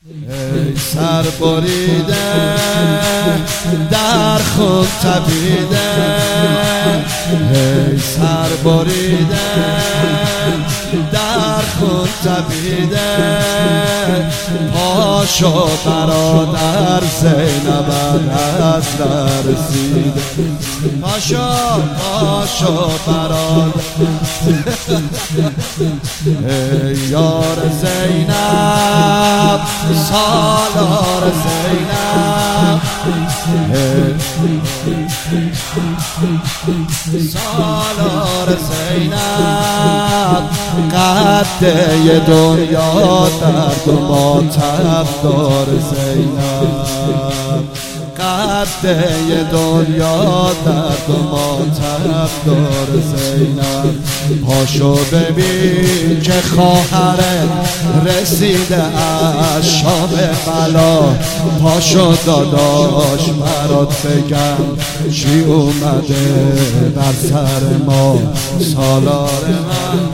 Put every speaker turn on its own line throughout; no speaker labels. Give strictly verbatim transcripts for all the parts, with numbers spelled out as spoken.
ای سر بریده در خود تپیده، ای سر بریده در خود تپیده، پاشو برادر زینب از رسیده، پاشو پاشو برادر ای یار زینب سالار زینب، سالار زینب، قده دنیا درد و ماتم دار زینب، قده دنیا درد و ماتم دار زینب، پاشو ببین که خواهرت رسیده از شام بلا، پاشو داداش برات بگم چی اومده بر سر ما، سالار من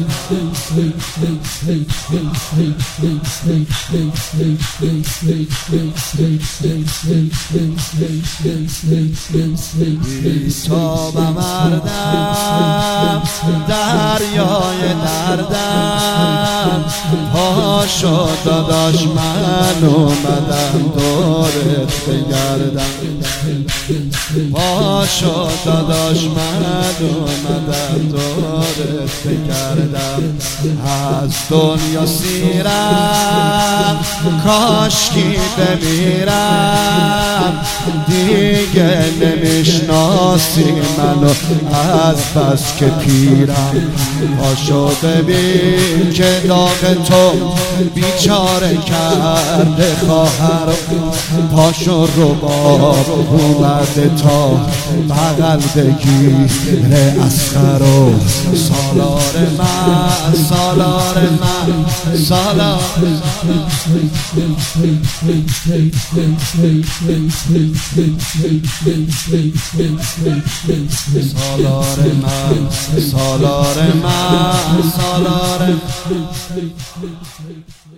بی‌تاب مردم دریای دردم، پاشو داداش من اومدم دورت بگردم، پاشو داداش من اومدم دورت بگردم، از دنیا سیرم کاشکی بمیرم، دیگه نمیشناسی منو از بس که پیرم، پاشو ببین که داغ تو بیچاره کرده خواهر، پاشو رباب اومده تا بغل بگیره اصغرو، سالار من سالار من سالار سالار من سالار من سالار